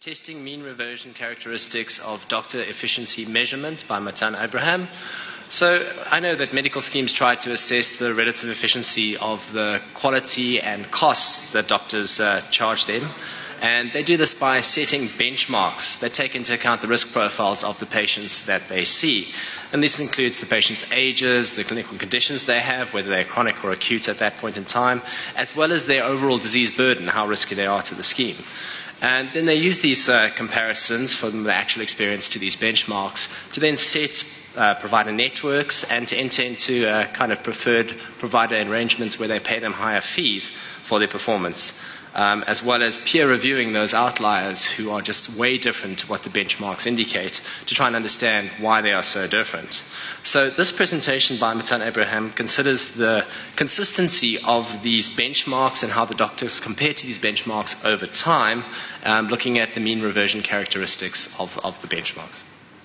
Testing Mean Reversion Characteristics of Doctor Efficiency Measurement by Matan Abraham. So I know that medical schemes try to assess the relative efficiency of the quality and costs that doctors charge them. And they do this by setting benchmarks that take into account the risk profiles of the patients that they see. And this includes the patient's ages, the clinical conditions they have, whether they're chronic or acute at that point in time, as well as their overall disease burden, how risky they are to the scheme. And then they use these comparisons from the actual experience to these benchmarks to then set provider networks and to enter into kind of preferred provider arrangements where they pay them higher fees for their performance, as well as peer reviewing those outliers who are just way different to what the benchmarks indicate to try and understand why they are so different. So this presentation by Matan Abraham considers the consistency of these benchmarks and how the doctors compare to these benchmarks over time, looking at the mean reversion characteristics of the benchmarks.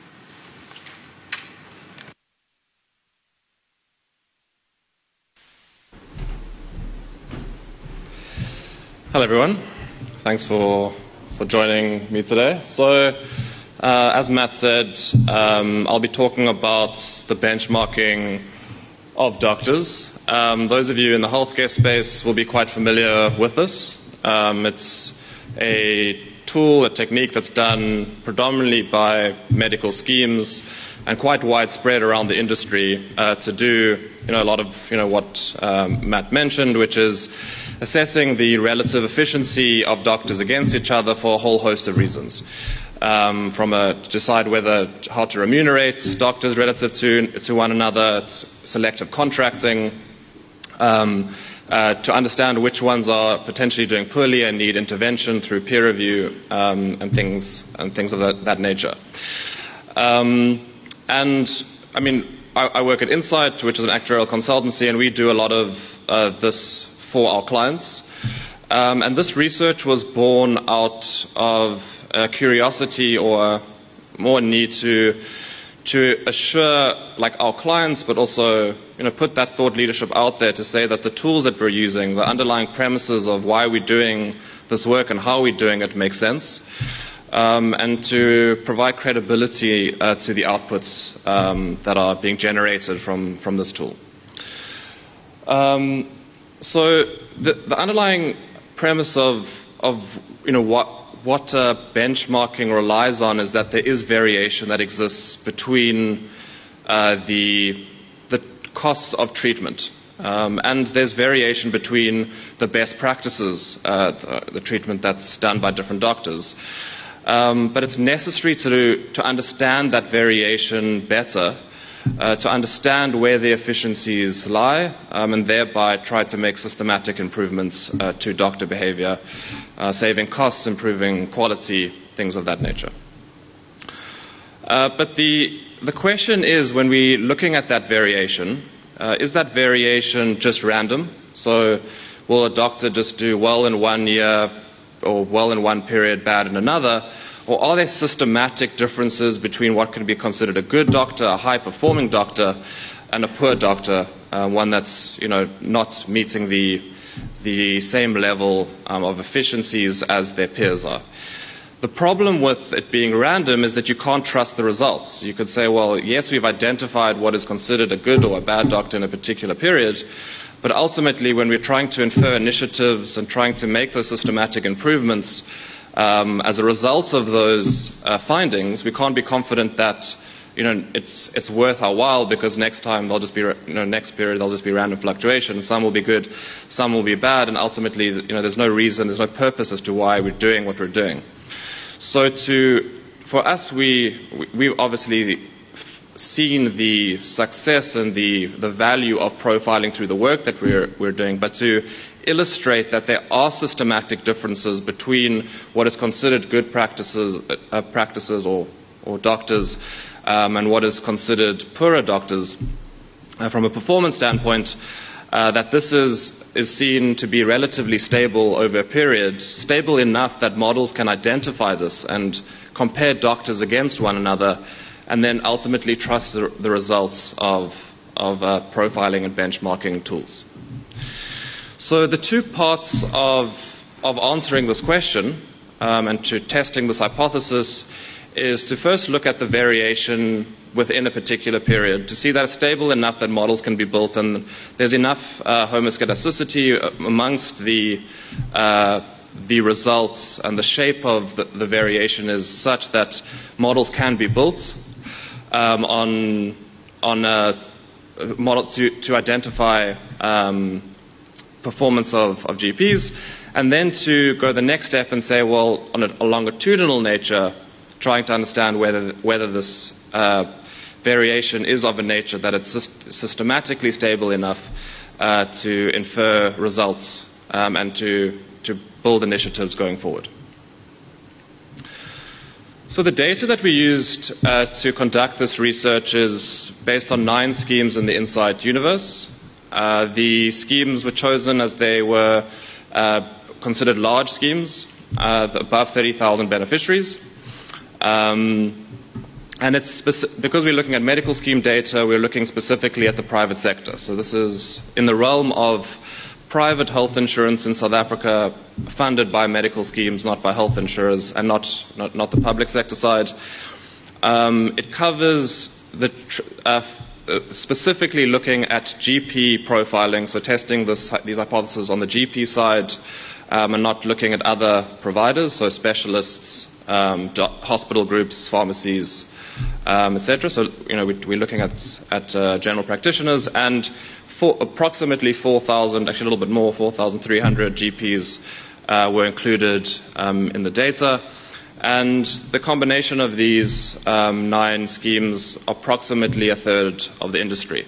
Hello everyone, thanks for joining me today. So as Matt said, I'll be talking about the benchmarking of doctors. Those of you in the healthcare space will be quite familiar with this. It's a tool, a technique that's done predominantly by medical schemes and quite widespread around the industry to do a lot of what Matt mentioned, which is assessing the relative efficiency of doctors against each other for a whole host of reasons. To decide how to remunerate doctors relative to one another, selective contracting, to understand which ones are potentially doing poorly and need intervention through peer review and things of that nature. I work at Insight, which is an actuarial consultancy, and we do a lot of this for our clients. And this research was born out of a curiosity or more need to assure our clients, but also put that thought leadership out there to say that the tools that we're using, the underlying premises of why we're doing this work and how we're doing it make sense, and to provide credibility to the outputs that are being generated from this tool. So the underlying premise of what benchmarking relies on is that there is variation that exists between the costs of treatment, and there's variation between the best practices, the treatment that's done by different doctors. But it's necessary to understand that variation better, to understand where the efficiencies lie, and thereby try to make systematic improvements to doctor behavior, saving costs, improving quality, things of that nature. But the question is, when we're looking at that variation, is that variation just random? So will a doctor just do well in one year or well in one period, bad in another? Or are there systematic differences between what can be considered a good doctor, a high-performing doctor, and a poor doctor, one that's not meeting the same level of efficiencies as their peers are? The problem with it being random is that you can't trust the results. You could say, well, yes, we've identified what is considered a good or a bad doctor in a particular period, but ultimately when we're trying to infer initiatives and trying to make those systematic improvements, as a result of those findings, we can't be confident that it's worth our while, because next time they'll just be next period there'll just be random fluctuation. Some will be good, some will be bad, and ultimately there's no reason, there's no purpose as to why we're doing what we're doing. So for us, we've obviously seen the success and the value of profiling through the work that we're doing, but to illustrate that there are systematic differences between what is considered good practices or doctors and what is considered poorer doctors from a performance standpoint, that this is seen to be relatively stable over a period, stable enough that models can identify this and compare doctors against one another, and then ultimately trust the results of profiling and benchmarking tools. So the two parts of answering this question and to testing this hypothesis is to first look at the variation within a particular period to see that it's stable enough that models can be built and there's enough homoscedasticity amongst the results, and the shape of the variation is such that models can be built on a model to identify performance of GPs, and then to go the next step and say, well, on a longitudinal nature, trying to understand whether this variation is of a nature that it's systematically stable enough to infer results and to build initiatives going forward. So the data that we used to conduct this research is based on 9 schemes in the INSIGHT universe. The schemes were chosen as they were considered large schemes, above 30,000 beneficiaries. And it's because we're looking at medical scheme data, we're looking specifically at the private sector. So this is in the realm of private health insurance in South Africa, funded by medical schemes, not by health insurers, and not the public sector side. It covers specifically looking at GP profiling, so testing these hypotheses on the GP side, and not looking at other providers, so specialists, hospital groups, pharmacies, etc. So we're looking at general practitioners, and approximately 4,000, actually a little bit more, 4,300 GPs were included in the data. And the combination of these 9 schemes, approximately a third of the industry.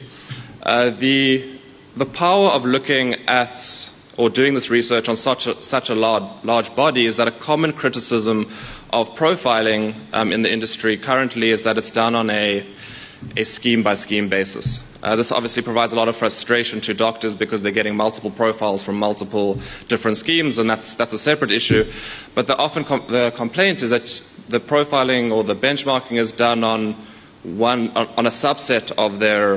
The power of looking at or doing this research on such a large body is that a common criticism of profiling in the industry currently is that it's done on a scheme-by-scheme basis. This obviously provides a lot of frustration to doctors because they're getting multiple profiles from multiple different schemes, and that's a separate issue. But the complaint is that the profiling or the benchmarking is done on a subset of their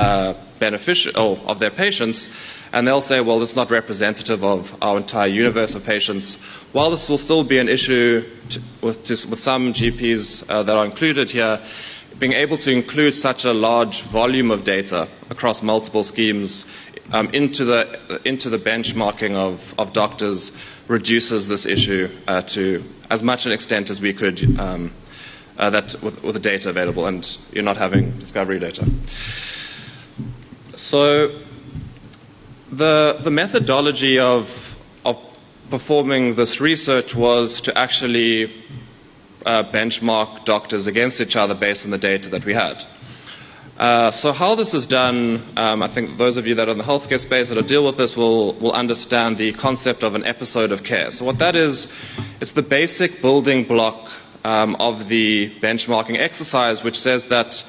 of their patients, and they'll say, well, this is not representative of our entire universe of patients. While this will still be an issue with some GPs that are included here, being able to include such a large volume of data across multiple schemes into the benchmarking of doctors reduces this issue to as much an extent as we could that with the data available, and you're not having discovery data. So the methodology of performing this research was to actually benchmark doctors against each other based on the data that we had. So how this is done, I think those of you that are in the healthcare space that deal with this will understand the concept of an episode of care. So what that is, it's the basic building block of the benchmarking exercise, which says that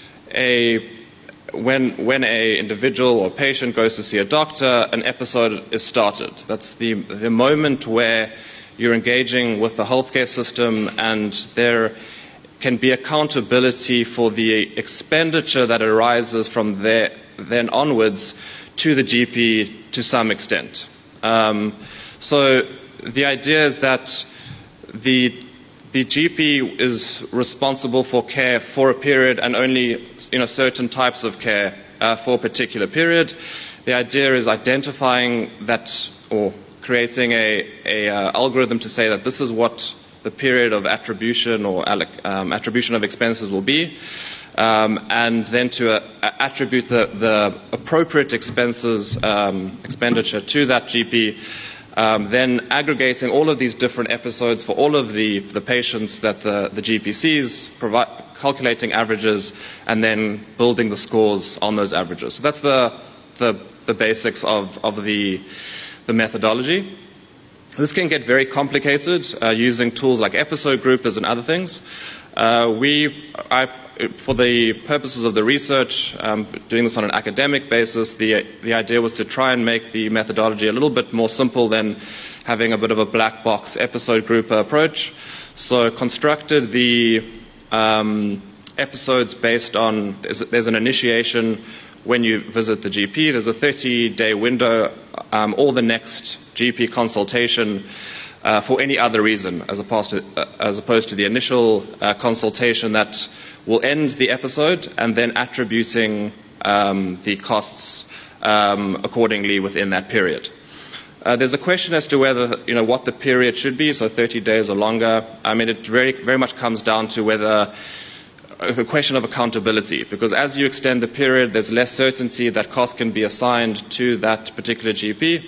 when a individual or patient goes to see a doctor, an episode is started. That's the moment where you're engaging with the healthcare system, and there can be accountability for the expenditure that arises from there then onwards to the GP to some extent. So the idea is that the GP is responsible for care for a period and only certain types of care for a particular period. The idea is identifying that or creating a algorithm to say that this is what the period of attribution or attribution of expenses will be, and then to attribute the appropriate expenditure to that GP, then aggregating all of these different episodes for all of the patients that the GP sees, calculating averages, and then building the scores on those averages. So that's the basics of the methodology. This can get very complicated using tools like episode groupers and other things. For the purposes of the research, doing this on an academic basis, the idea was to try and make the methodology a little bit more simple than having a bit of a black box episode grouper approach. So constructed the episodes based on, there's an initiation when you visit the GP. There's a 30-day window or the next GP consultation for any other reason, as opposed to the initial consultation that will end the episode and then attributing the costs accordingly within that period. There's a question as to whether, what the period should be, so 30 days or longer. I mean, it very, very much comes down to whether the question of accountability, because as you extend the period, there's less certainty that costs can be assigned to that particular GP.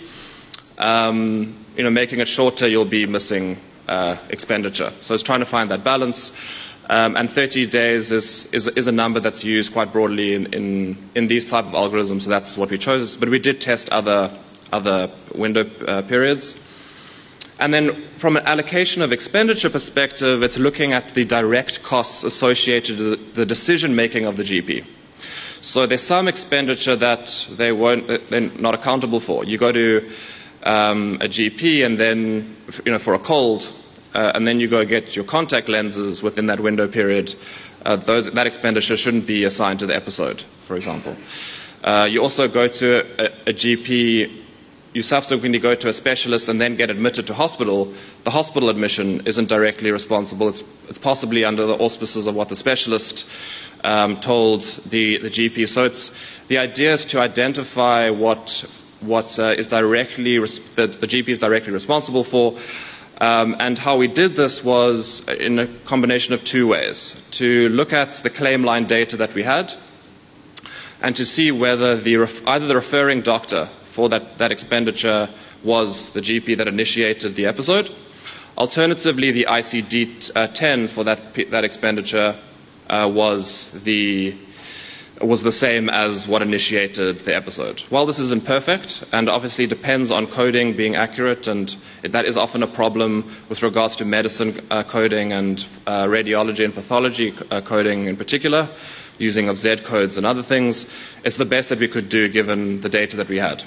Making it shorter, you'll be missing expenditure. So it's trying to find that balance. And 30 days is a number that's used quite broadly in these type of algorithms, so that's what we chose. But we did test other window periods. And then from an allocation of expenditure perspective, it's looking at the direct costs associated with the decision-making of the GP. So there's some expenditure that they're not accountable for. You go to a GP and then, for a cold, and then you go get your contact lenses within that window period. That expenditure shouldn't be assigned to the episode, for example. You also go to a GP. You subsequently go to a specialist and then get admitted to hospital. The hospital admission isn't directly responsible. It's possibly under the auspices of what the specialist told the GP. So the idea is to identify what is directly the GP is directly responsible for. And how we did this was in a combination of two ways: to look at the claim line data that we had, and to see whether either the referring doctor for that expenditure was the GP that initiated the episode. Alternatively, the ICD-10 for that expenditure was the same as what initiated the episode. While this is imperfect and obviously depends on coding being accurate, and that is often a problem with regards to medicine coding and radiology and pathology coding in particular, using of Z codes and other things, it's the best that we could do given the data that we had.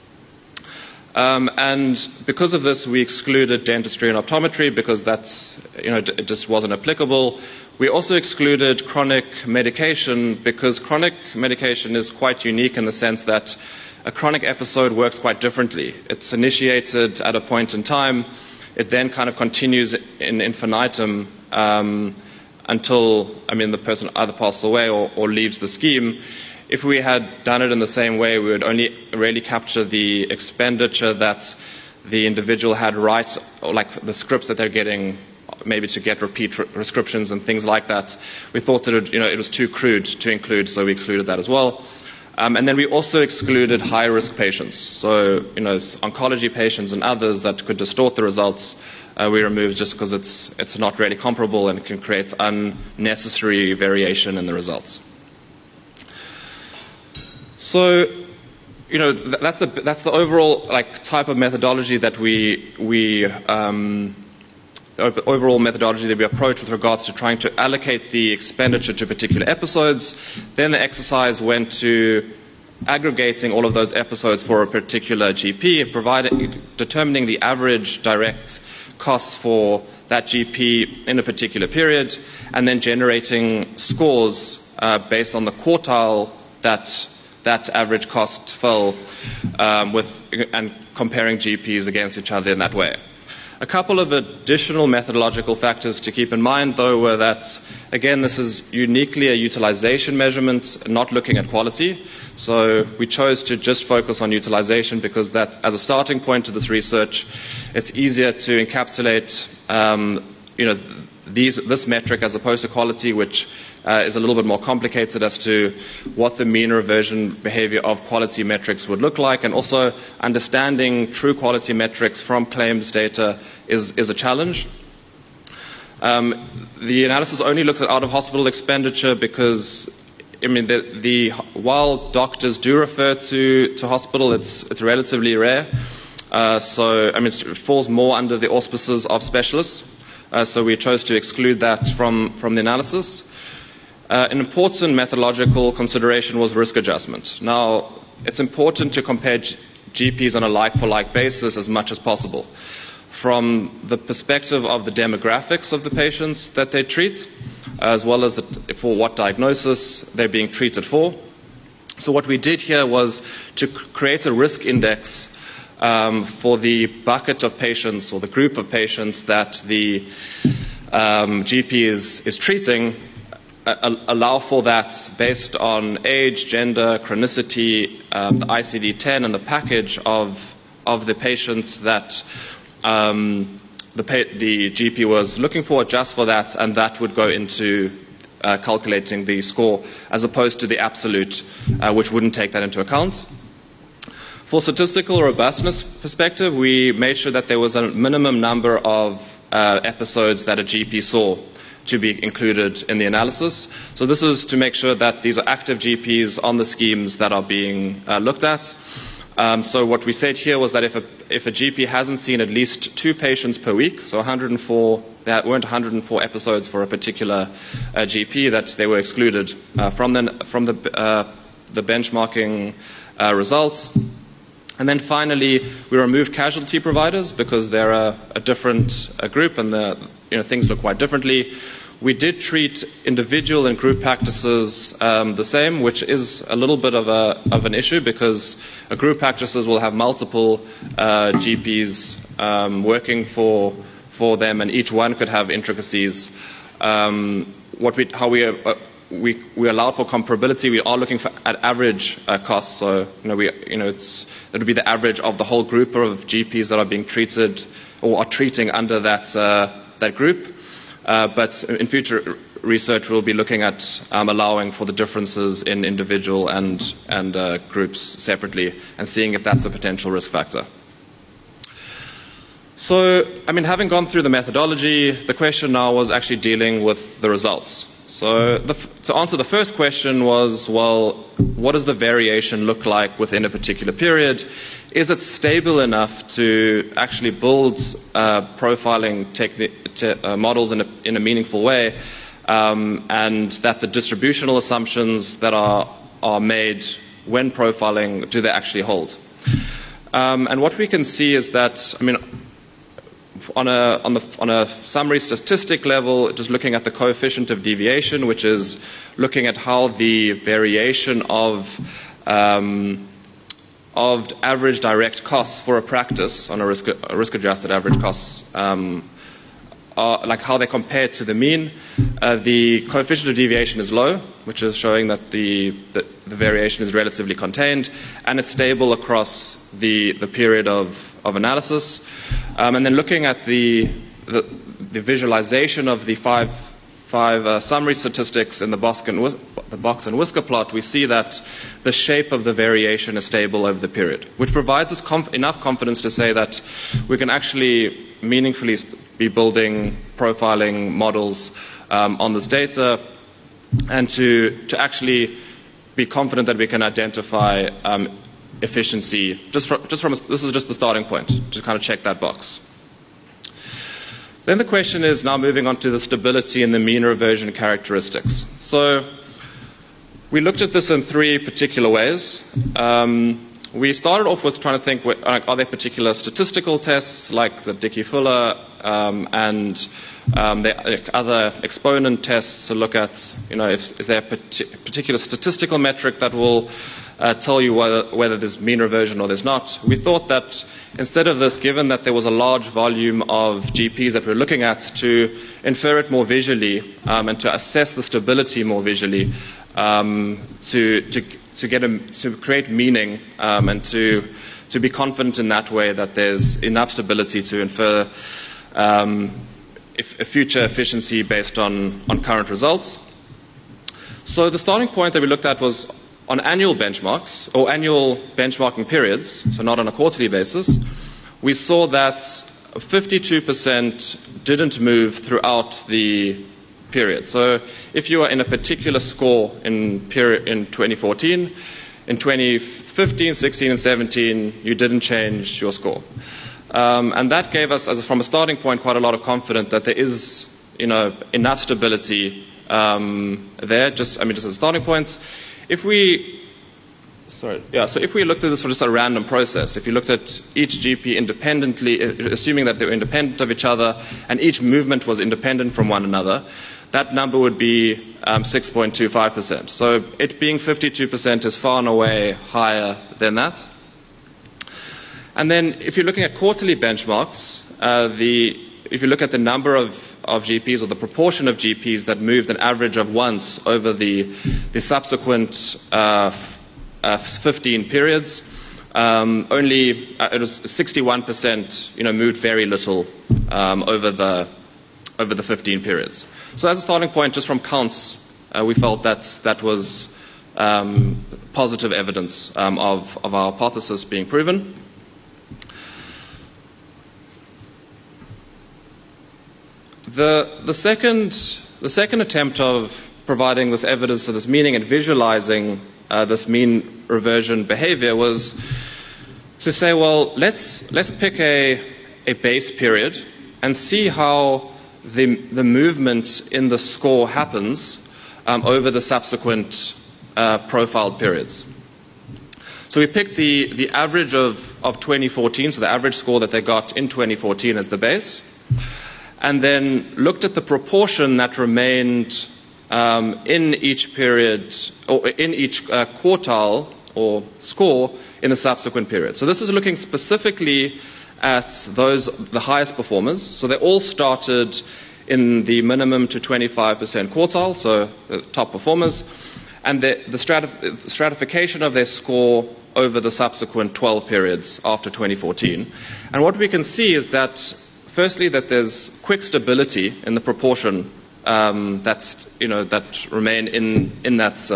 And because of this, we excluded dentistry and optometry because it just wasn't applicable. We also excluded chronic medication because chronic medication is quite unique in the sense that a chronic episode works quite differently. It's initiated at a point in time. It then kind of continues in infinitum until, the person either passes away or leaves the scheme. If we had done it in the same way, we would only really capture the expenditure that the individual had rights, or like the scripts that they're getting, maybe to get repeat prescriptions and things like that. We thought that it was too crude to include, so we excluded that as well. And then we also excluded high-risk patients. So, oncology patients and others that could distort the results, we removed just because it's not really comparable and it can create unnecessary variation in the results. So, that's the overall type of methodology that overall methodology that we approach with regards to trying to allocate the expenditure to particular episodes. Then the exercise went to aggregating all of those episodes for a particular GP and determining the average direct costs for that GP in a particular period, and then generating scores based on the quartile that average cost fell and comparing GPs against each other in that way. A couple of additional methodological factors to keep in mind, though, were that, again, this is uniquely a utilization measurement, not looking at quality. So we chose to just focus on utilization because that, as a starting point to this research, it's easier to encapsulate this metric as opposed to quality, which is a little bit more complicated as to what the mean reversion behavior of quality metrics would look like, and also understanding true quality metrics from claims data is a challenge. The analysis only looks at out-of-hospital expenditure because, while doctors do refer to hospital, it's relatively rare. It falls more under the auspices of specialists. So we chose to exclude that from the analysis. An important methodological consideration was risk adjustment. Now, it's important to compare GPs on a like-for-like basis as much as possible, from the perspective of the demographics of the patients that they treat, as well as for what diagnosis they're being treated for. So what we did here was to create a risk index for the bucket of patients or the group of patients that the GP is treating, allow for that based on age, gender, chronicity, the ICD-10 and the package of the patients that the GP was looking for, just for that, and that would go into calculating the score, as opposed to the absolute, which wouldn't take that into account. For statistical robustness perspective, we made sure that there was a minimum number of episodes that a GP saw to be included in the analysis. So this is to make sure that these are active GPs on the schemes that are being looked at. So what we said here was that if a GP hasn't seen at least 2 patients per week, so 104, there weren't 104 episodes for a particular GP, that they were excluded from the benchmarking results. And then finally, we removed casualty providers because they're a different group and things look quite differently. We did treat individual and group practices the same, which is a little bit of an issue because group practices will have multiple GPs working for them, and each one could have intricacies. We allowed for comparability. We are looking at average costs, so it would be the average of the whole group of GPs that are being treated or are treating under that group. But in future research, we'll be looking at allowing for the differences in individual and groups separately and seeing if that's a potential risk factor. So, having gone through the methodology, the question now was actually dealing with the results. So to answer the first question was, well, what does the variation look like within a particular period? Is it stable enough to actually build profiling models in a meaningful way, and that the distributional assumptions that are made when profiling, do they actually hold? And what we can see is that, on a summary statistic level, just looking at the coefficient of deviation, which is looking at how the variation of average direct costs for a practice on a risk-adjusted average costs, like how they compare to the mean. The coefficient of deviation is low, which is showing that the variation is relatively contained, and it's stable across the period of analysis. And then looking at the visualization of the five summary statistics in the box and whisker plot, we see that the shape of the variation is stable over the period, which provides us enough confidence to say that we can actually meaningfully be building profiling models on this data, and to actually be confident that we can identify efficiency this is just the starting point to kind of check that box. Then the question is now moving on to the stability and the mean reversion characteristics. So we looked at this in 3 particular ways. We started off with trying to think, are there particular statistical tests like the Dickey-Fuller and the other exponent tests to look at, is there a particular statistical metric that will tell you whether there's mean reversion or there's not. We thought that instead of this, given that there was a large volume of GPs that we're looking at, to infer it more visually and to assess the stability more visually, to create meaning and to be confident in that way that there's enough stability to infer a future efficiency based on current results. So the starting point that we looked at was on annual benchmarks or annual benchmarking periods, so not on a quarterly basis. We saw that 52% didn't move throughout the period. So if you are in a particular score in 2014, in 2015, 16, and 17, you didn't change your score. And that gave us, from a starting point, quite a lot of confidence that there is, enough stability there. Just as a starting point. So if we looked at this for just a random process, if you looked at each GP independently, assuming that they were independent of each other, and each movement was independent from one another, that number would be 6.25%. So it being 52% is far and away higher than that. And then if you're looking at quarterly benchmarks, if you look at the number of GPs or the proportion of GPs that moved an average of once over the subsequent 15 periods, only it was 61% moved very little over the 15 periods. So as a starting point, just from counts, we felt that was positive evidence of our hypothesis being proven. The second attempt of providing this evidence of this meaning and visualizing this mean reversion behavior was to say, well, let's pick a base period and see how the movement in the score happens over the subsequent profiled periods. So we picked the average of 2014, so the average score that they got in 2014 as the base, and then looked at the proportion that remained in each period, or in each quartile or score in the subsequent period. So this is looking specifically at the highest performers. So they all started in the minimum to 25% quartile, so the top performers, and the stratification of their score over the subsequent 12 periods after 2014. And what we can see is that, firstly, that there's quick stability in the proportion that remain in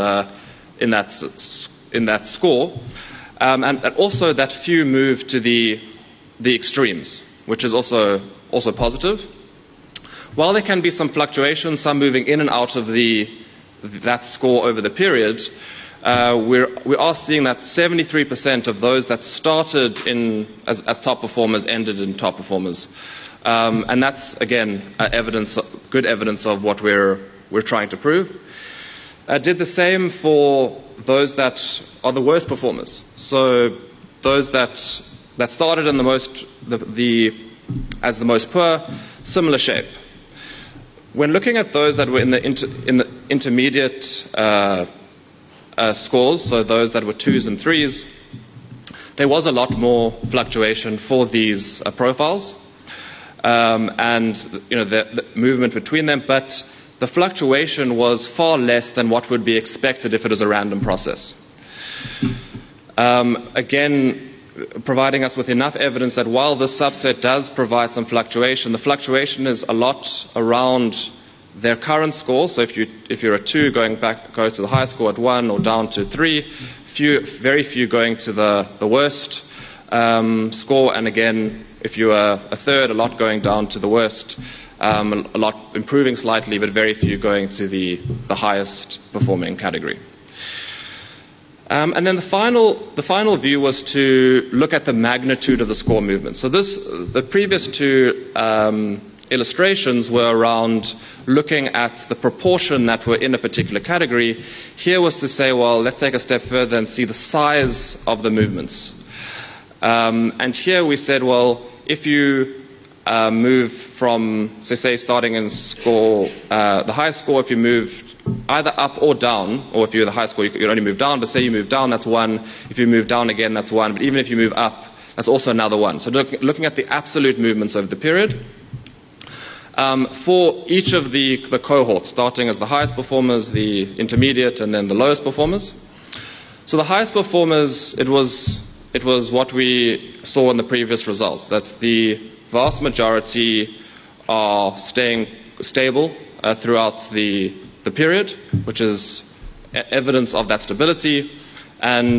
that score, and also that few move to the extremes, which is also positive. While there can be some fluctuation, some moving in and out of that score over the period, we are seeing that 73% of those that started as top performers ended in top performers. And that's, again, good evidence of what we're trying to prove. Did the same for those that are the worst performers. So those that started in as the most poor, similar shape. When looking at those that were in the intermediate scores, so those that were 2s and 3s, there was a lot more fluctuation for these profiles. And the movement between them, but the fluctuation was far less than what would be expected if it was a random process. Again, providing us with enough evidence that while this subset does provide some fluctuation, the fluctuation is a lot around their current score. So if you're a 2, go to the highest score at 1 or down to 3, very few going to the worst score, and again, if you are a 3rd, a lot going down to the worst, a lot improving slightly, but very few going to the highest performing category. And then the final view was to look at the magnitude of the score movement. So the previous two illustrations were around looking at the proportion that were in a particular category. Here was to say, well, let's take a step further and see the size of the movements. And here we said, well, if you move from, say, starting in score, the highest score, if you move either up or down, or if you're the highest score, you can only move down, but say you move down, that's 1. If you move down again, that's 1. But even if you move up, that's also another 1. So looking at the absolute movements over the period. For each of the cohorts, starting as the highest performers, the intermediate, and then the lowest performers. So the highest performers, it was what we saw in the previous results, that the vast majority are staying stable throughout the period, which is evidence of that stability. And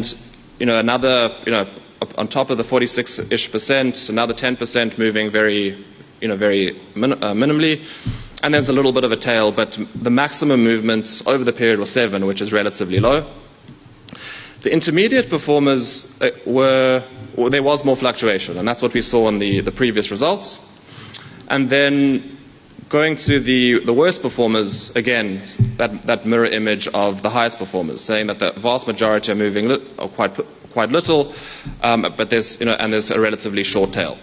on top of the 46-ish%, another 10% moving very minimally, and there's a little bit of a tail, but the maximum movements over the period was 7, which is relatively low. The intermediate performers there was more fluctuation, and that's what we saw in the previous results. And then going to the worst performers, again, that mirror image of the highest performers, saying that the vast majority are moving quite little, but there's a relatively short tail.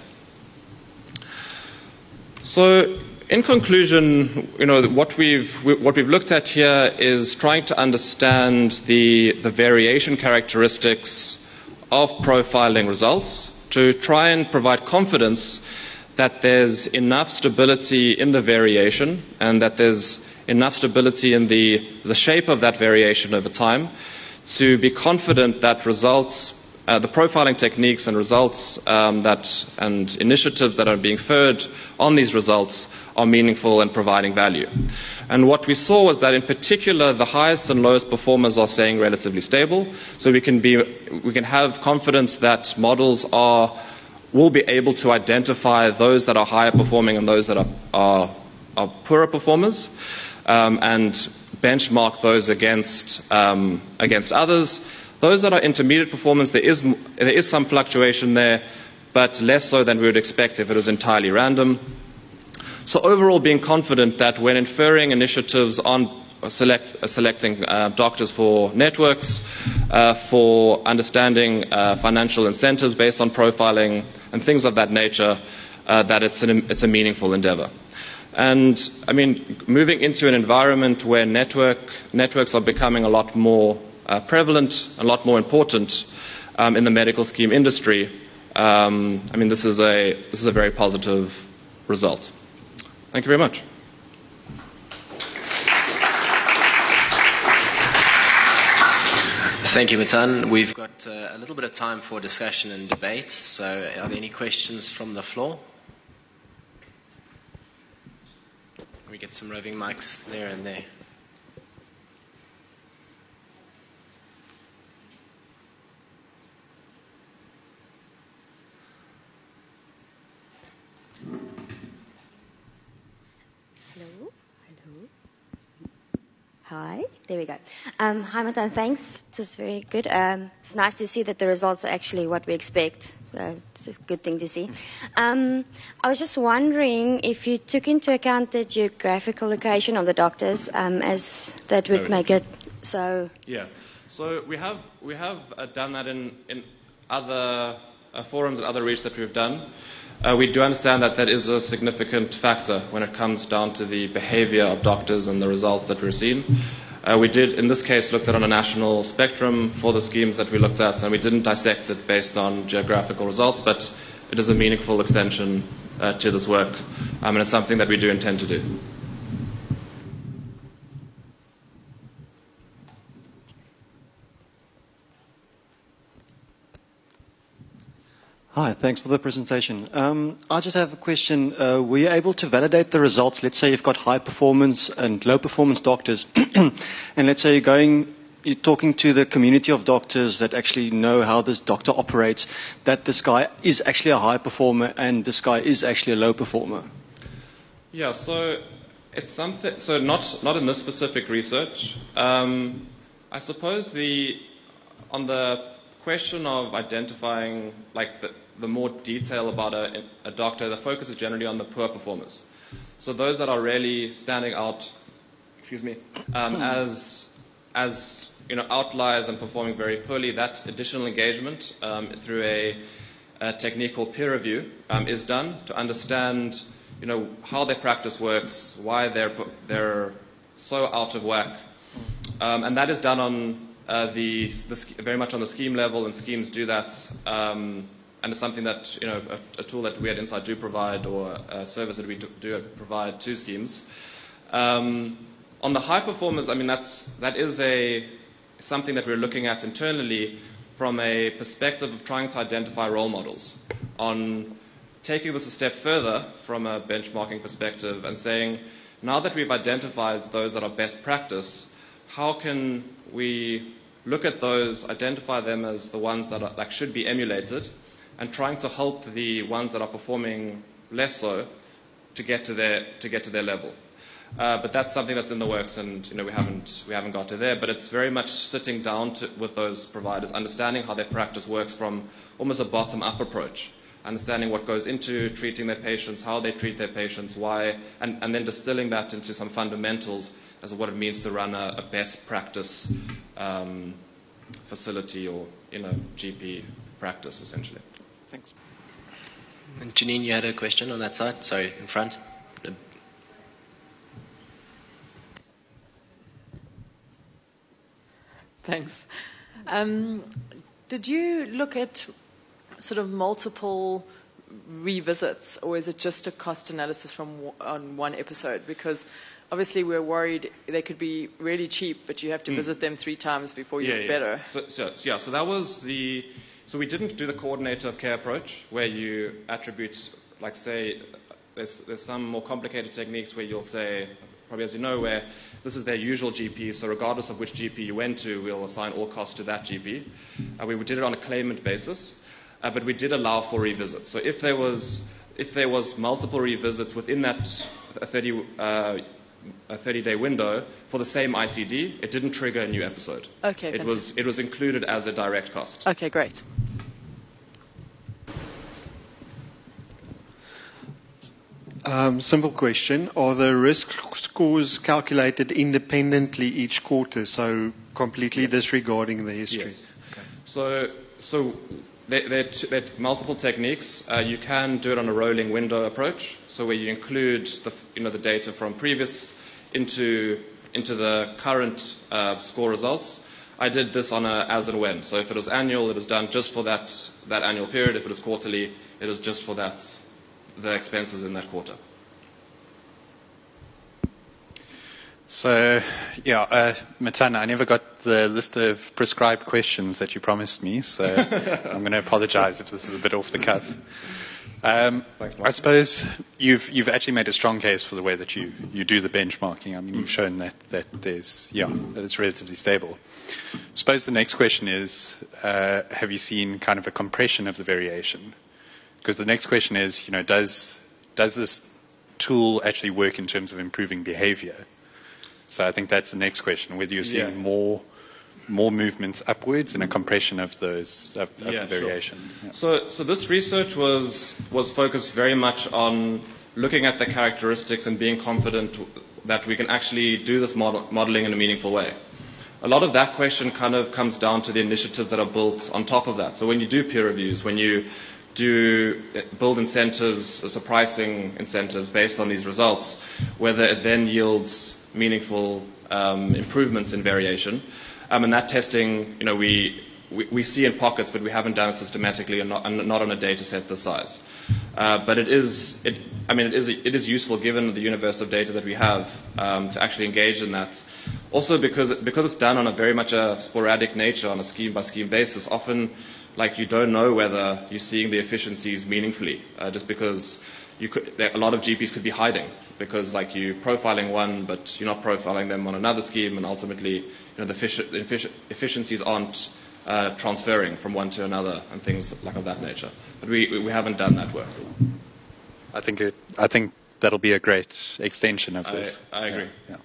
So, in conclusion, what we've looked at here is trying to understand the variation characteristics of profiling results, to try and provide confidence that there's enough stability in the variation and that there's enough stability in the shape of that variation over time to be confident that results, the profiling techniques and results and initiatives that are being furred on these results are meaningful and providing value. And what we saw was that in particular the highest and lowest performers are staying relatively stable, so we can have confidence that models will be able to identify those that are higher performing and those that are poorer performers, and benchmark those against others. Those that are intermediate performance, there is some fluctuation there, but less so than we would expect if it was entirely random. So overall, being confident that when inferring initiatives on selecting doctors for networks, for understanding financial incentives based on profiling and things of that nature, that it's a meaningful endeavor. And I mean, moving into an environment where networks are becoming a lot more prevalent, a lot more important in the medical scheme industry, I mean, this is a very positive result. Thank you very much. Thank you, Matan. We've got a little bit of time for discussion and debate. So are there any questions from the floor? We get some roving mics there and there. Hello. Hi, there we go. Hi, Matan, thanks. Just very good. It's nice to see that the results are actually what we expect. So it's a good thing to see. I was just wondering if you took into account the geographical location of the doctors, as that would make it so. Yeah. So we have done that in other forums and other research that we've done. We do understand that is a significant factor when it comes down to the behavior of doctors and the results that we're seeing. We did, in this case, looked at on a national spectrum for the schemes that we looked at, and we didn't dissect it based on geographical results, but it is a meaningful extension to this work, and it's something that we do intend to do. Hi, thanks for the presentation. I just have a question. Were you able to validate the results? Let's say you've got high performance and low performance doctors, and let's say you're talking to the community of doctors that actually know how this doctor operates, that this guy is actually a high performer and this guy is actually a low performer. Yeah, so it's something. So not in this specific research. I suppose on the question of identifying the more detail about a doctor, the focus is generally on the poor performers. So those that are really standing out, as outliers and performing very poorly, that additional engagement through a technique called peer review is done to understand, how their practice works, why they're so out of whack, and that is done on very much on the scheme level, and schemes do that. And it's something that, a tool that we at Insight do provide, or a service that we do provide to schemes. On the high performers, I mean, that is something that we're looking at internally from a perspective of trying to identify role models, on taking this a step further from a benchmarking perspective and saying, now that we've identified those that are best practice, how can we look at those, identify them as the ones that should be emulated, and trying to help the ones that are performing less so to get to their level. But that's something that's in the works, and we haven't got to there. But it's very much sitting down with those providers, understanding how their practice works from almost a bottom-up approach, understanding what goes into treating their patients, how they treat their patients, why, and then distilling that into some fundamentals as to what it means to run a best practice facility or GP practice, essentially. Thanks. And Janine, you had a question on that side? Sorry, in front. Thanks. Did you look at sort of multiple revisits, or is it just a cost analysis on one episode? Because obviously we're worried they could be really cheap, but you have to visit them 3 times before you get better. So that was so we didn't do the coordinator of care approach, where you attribute, like say, there's some more complicated techniques where you'll say, probably as you know, where this is their usual GP, so regardless of which GP you went to, we'll assign all costs to that GP. We did it on a claimant basis, but we did allow for revisits. So if there was multiple revisits within that 30-day window for the same ICD, it didn't trigger a new episode. Okay, it was included as a direct cost. Okay, great. Simple question. Are the risk scores calculated independently each quarter, so completely disregarding the history? Yes. Okay. So there are multiple techniques. You can do it on a rolling window approach, so where you include the data from previous into the current score results. I did this on a as and when. So if it was annual, it was done just for that annual period. If it was quarterly, it was just for the expenses in that quarter. So, Matan, I never got the list of prescribed questions that you promised me, so I'm going to apologize if this is a bit off the cuff. Thanks, I suppose you've actually made a strong case for the way that you do the benchmarking. I mean, you've shown that there's that it's relatively stable. I suppose the next question is, have you seen kind of a compression of the variation? Because the next question is, does this tool actually work in terms of improving behavior? So I think that's the next question, whether you're seeing more movements upwards and a compression of the variation. Sure. Yeah. So this research was focused very much on looking at the characteristics and being confident that we can actually do this modeling in a meaningful way. A lot of that question kind of comes down to the initiatives that are built on top of that. So when you do peer reviews, when you do build incentives, so pricing incentives based on these results, whether it then yields meaningful improvements in variation. And that testing, we see in pockets, but we haven't done it systematically and not on a data set this size. But it is useful given the universe of data that we have to actually engage in that. Also because it's done on a very much a sporadic nature, on a scheme by scheme basis. Often, you don't know whether you're seeing the efficiencies meaningfully, just because a lot of GPs could be hiding because you're profiling one, but you're not profiling them on another scheme, and ultimately, the efficiencies aren't transferring from one to another and things of that nature. But we haven't done that work. I think that'll be a great extension of this. I agree. Yeah.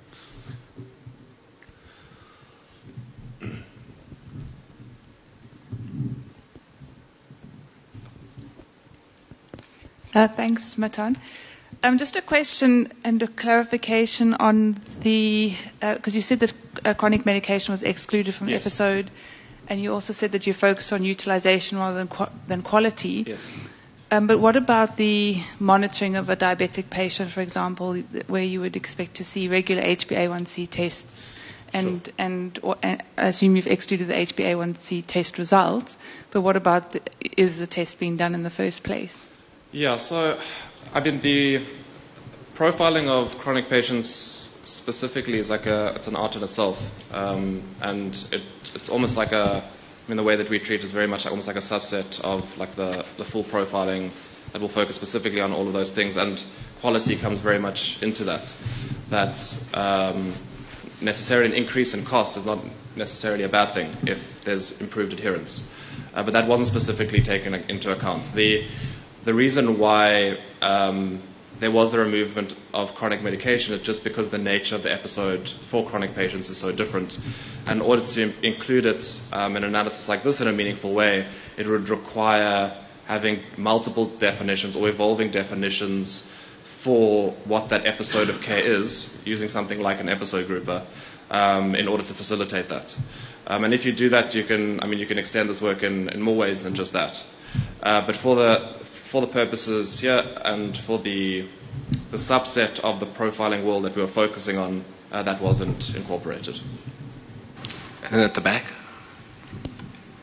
Thanks, Matan. Just a question and a clarification on because you said that chronic medication was excluded from the episode, and you also said that you focus on utilization rather than quality. Yes. But what about the monitoring of a diabetic patient, for example, where you would expect to see regular HbA1c tests? And I assume you've excluded the HbA1c test results, but what about is the test being done in the first place? Yeah, so the profiling of chronic patients specifically is it's an art in itself, and it's almost the way that we treat it is very much almost like a subset of the full profiling that will focus specifically on all of those things, and quality comes very much into that. That's necessarily an increase in cost is not necessarily a bad thing if there's improved adherence, but that wasn't specifically taken into account. The reason why there was the removal of chronic medication is just because the nature of the episode for chronic patients is so different. And in order to include it in an analysis like this in a meaningful way, it would require having multiple definitions or evolving definitions for what that episode of care is, using something like an episode grouper, in order to facilitate that. And if you do that, you can extend this work in more ways than just that. But for the purposes here and for the subset of the profiling world that we were focusing on, that wasn't incorporated. And then at the back.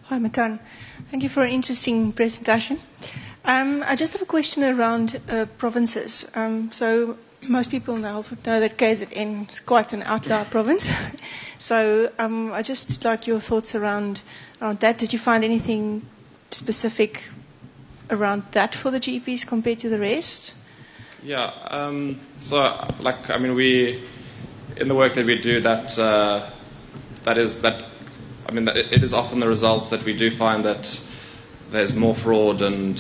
Hi, Matan. Thank you for an interesting presentation. I just have a question around provinces. So most people in the health would know that KZN is quite an outlier province. So I just like your thoughts around that. Did you find anything specific around that for the GPs compared to the rest? Yeah. We in the work that we do, it is often the results that we do find that there's more fraud and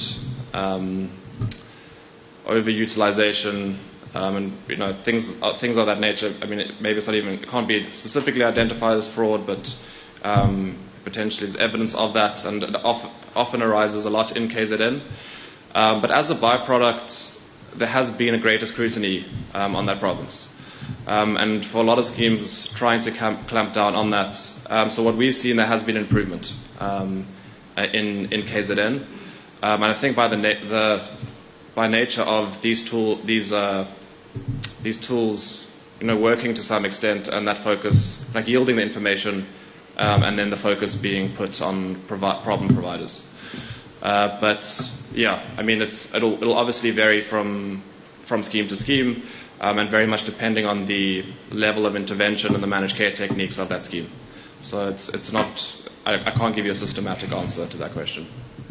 overutilization and things of that nature. I mean, it can't be specifically identified as fraud, but potentially there's evidence of that, and it often arises a lot in KZN. But as a byproduct, there has been a greater scrutiny on that province. And for a lot of schemes, trying to clamp down on that. So what we've seen, there has been improvement in KZN. And I think by nature of these tools, working to some extent, and that focus, like yielding the information, and then the focus being put on problem providers. But yeah, I mean, it'll obviously vary from scheme to scheme, and very much depending on the level of intervention and the managed care techniques of that scheme. So it's not. I can't give you a systematic answer to that question.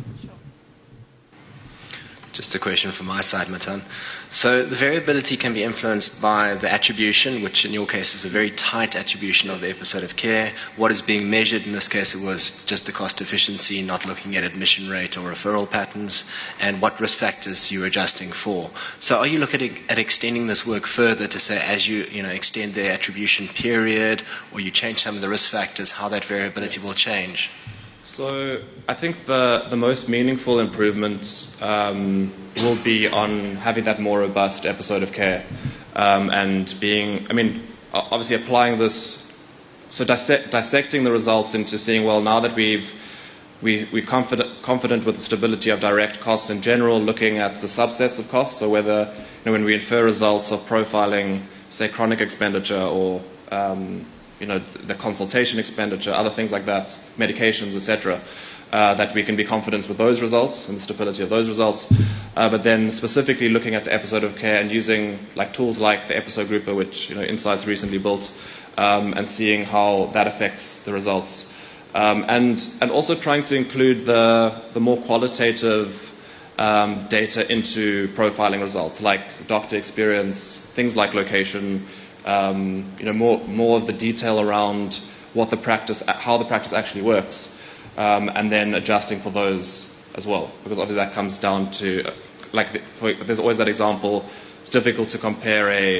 Just a question from my side, Matan. So the variability can be influenced by the attribution, which in your case is a very tight attribution of the episode of care. What is being measured, in this case it was just the cost efficiency, not looking at admission rate or referral patterns, and what risk factors you're adjusting for. So are you looking at extending this work further to say, as you extend the attribution period, or you change some of the risk factors, how that variability will change? So I think the most meaningful improvements will be on having that more robust episode of care, and obviously applying this, so dissecting the results into seeing, well, now that we're confident with the stability of direct costs in general, looking at the subsets of costs, so whether when we infer results of profiling, say, chronic expenditure or the consultation expenditure, other things like that, medications, etc., that we can be confident with those results and the stability of those results. But then specifically looking at the episode of care and using tools like the episode grouper, which Insights recently built, and seeing how that affects the results. And also trying to include the more qualitative data into profiling results, like doctor experience, things like location, more of the detail around how the practice actually works, and then adjusting for those as well, because obviously that comes down to there's always that example. It's difficult to compare a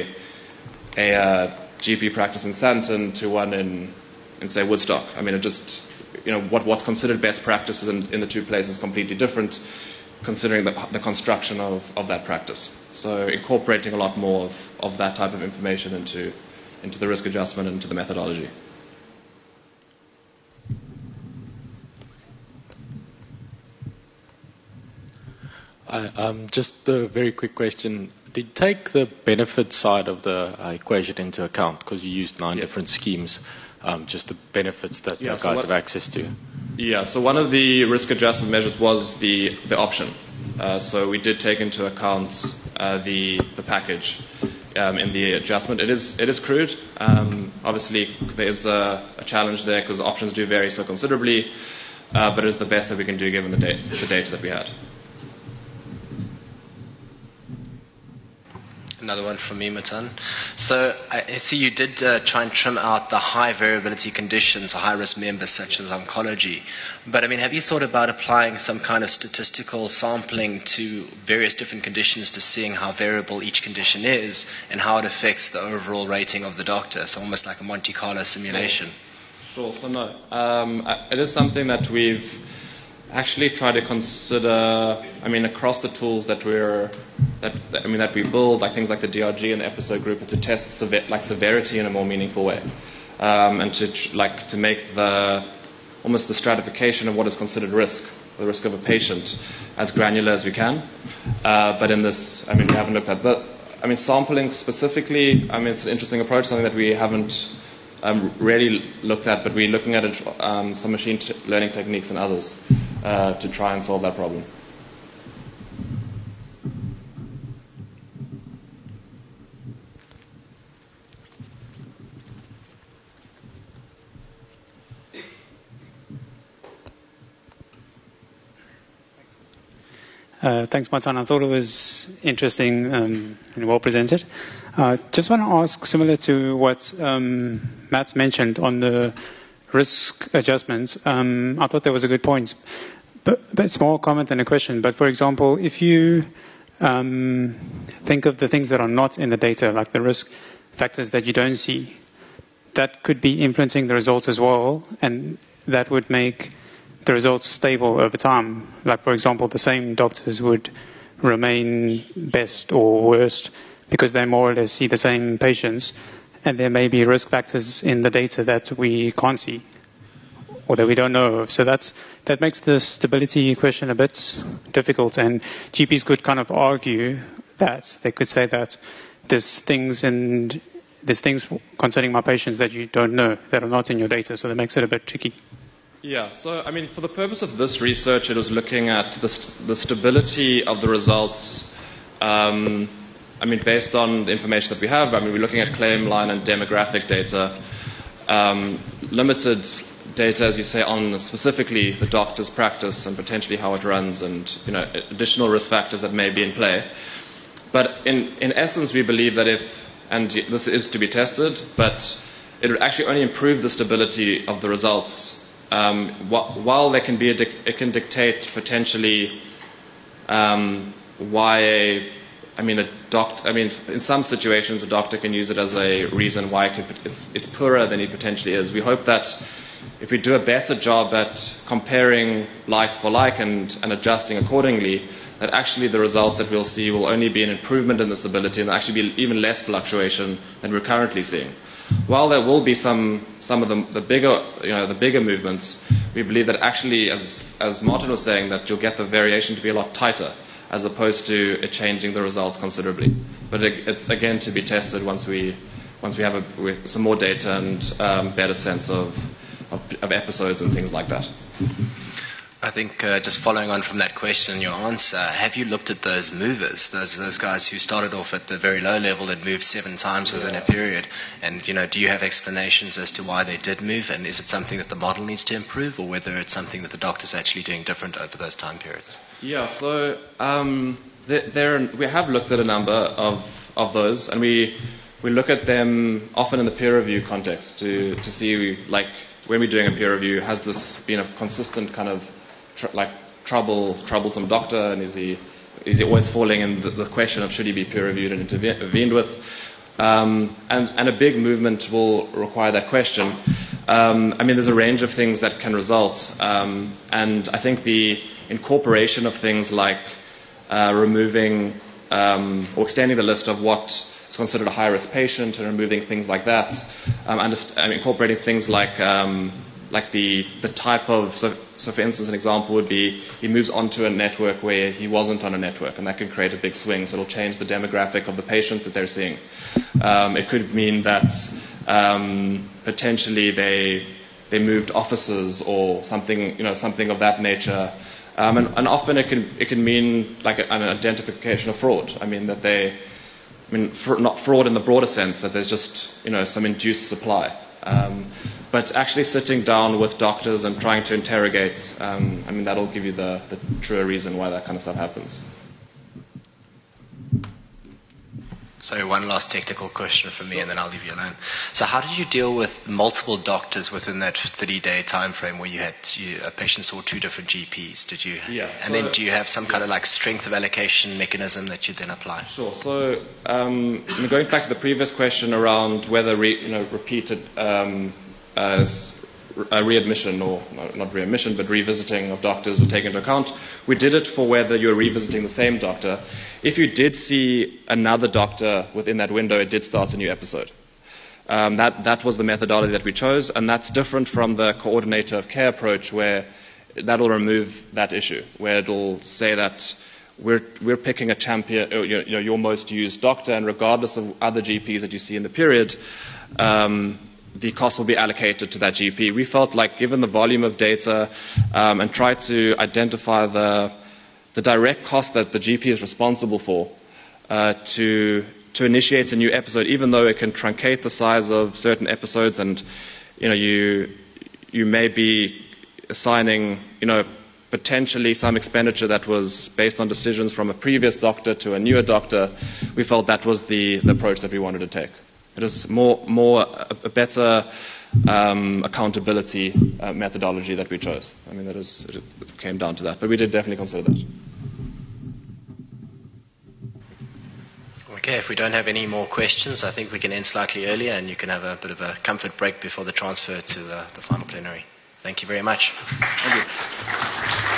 GP practice in Sandton to one in say Woodstock. I mean, it just what's considered best practices in the two places is completely different, considering the construction of that practice. So incorporating a lot more of that type of information into the risk adjustment and into the methodology. Just a very quick question. Did you take the benefit side of the equation into account? Because you used 9 different schemes, just the benefits that you guys have access to. Yeah, so one of the risk adjustment measures was the option. So we did take into account the package in the adjustment. It is crude. Obviously, there is a challenge there because options do vary so considerably, but it is the best that we can do given the data that we had. Another one from me, Matan. So I see you did try and trim out the high variability conditions or high-risk members such as oncology. But I mean, have you thought about applying some kind of statistical sampling to various different conditions to seeing how variable each condition is and how it affects the overall rating of the doctor? So almost like a Monte Carlo simulation. Sure. So no, it is something that we've actually tried to consider. I mean, across the tools that we build, like things like the DRG and the episode group, to test severity in a more meaningful way, and to make almost the stratification of what is considered risk, the risk of a patient, as granular as we can. But in this, we haven't looked at. But sampling specifically, it's an interesting approach, something that we haven't really looked at, but we're looking at it, some machine learning techniques and others to try and solve that problem. Thanks, Martin. I thought it was interesting and well presented. Just want to ask, similar to what Matt mentioned on the risk adjustments, I thought that was a good point. But it's more a comment than a question. But, for example, if you think of the things that are not in the data, like the risk factors that you don't see, that could be influencing the results as well, and that would make the results stable over time. Like, for example, the same doctors would remain best or worst because they more or less see the same patients, and there may be risk factors in the data that we can't see or that we don't know of. So that makes the stability question a bit difficult, and GPs could kind of argue that. They could say that there's things concerning my patients that you don't know, that are not in your data, so that makes it a bit tricky. Yeah, so I mean, for the purpose of this research, it was looking at the stability of the results. I mean, based on the information that we have, I mean, we're looking at claim line and demographic data, limited data, as you say, on specifically the doctor's practice and potentially how it runs, and additional risk factors that may be in play. But in essence, we believe that and this is to be tested, but it would actually only improve the stability of the results. While there can be it can dictate potentially why in some situations a doctor can use it as a reason why it's poorer than it potentially is. We hope that if we do a better job at comparing like for like and adjusting accordingly, that actually the results that we'll see will only be an improvement in the stability and actually be even less fluctuation than we're currently seeing. While there will be some of the bigger movements, we believe that actually, as Martin was saying, that you'll get the variation to be a lot tighter, as opposed to it changing the results considerably. But it's again to be tested once we have some more data and better sense of episodes and things like that. I think just following on from that question and your answer, have you looked at those movers, those guys who started off at the very low level and moved 7 times within a period? And, do you have explanations as to why they did move? And is it something that the model needs to improve, or whether it's something that the doctor's actually doing different over those time periods? Yeah, so we have looked at a number of those, and we look at them often in the peer review context to see, like, when we're doing a peer review, has this been a consistent kind of troublesome doctor, and is he always falling in the question of should he be peer reviewed and intervened with? And a big movement will require that question. I mean, there's a range of things that can result, and I think the incorporation of things like removing or extending the list of what is considered a high-risk patient and removing things like that, and incorporating things like the type of, so for instance, an example would be he moves onto a network where he wasn't on a network, and that can create a big swing, so it'll change the demographic of the patients that they're seeing. It could mean that potentially they moved offices or something of that nature, and often it can mean like an identification of fraud. Not fraud in the broader sense, that there's just some induced supply. But actually sitting down with doctors and trying to interrogate, that'll give you the truer reason why that kind of stuff happens. So one last technical question from me, and then I'll leave you alone. So how did you deal with multiple doctors within that 30-day time frame where a patient saw 2 different GPs? Did you? Yeah. And then do you have some kind of like strength of allocation mechanism that you then apply? Sure. So going back to the previous question around whether repeated readmission, or not readmission, but revisiting of doctors were taken into account. We did it for whether you're revisiting the same doctor. If you did see another doctor within that window, it did start a new episode. That was the methodology that we chose, and that's different from the coordinator of care approach, where that'll remove that issue, where it'll say that we're picking a champion, your most used doctor, and regardless of other GPs that you see in the period, the cost will be allocated to that GP. We felt like, given the volume of data, and try to identify the direct cost that the GP is responsible for, to initiate a new episode, even though it can truncate the size of certain episodes, and you may be assigning potentially some expenditure that was based on decisions from a previous doctor to a newer doctor. We felt that was the approach that we wanted to take. It is a better accountability methodology that we chose. I mean, it came down to that, but we did definitely consider that. Okay, if we don't have any more questions, I think we can end slightly earlier, and you can have a bit of a comfort break before the transfer to the final plenary. Thank you very much. Thank you.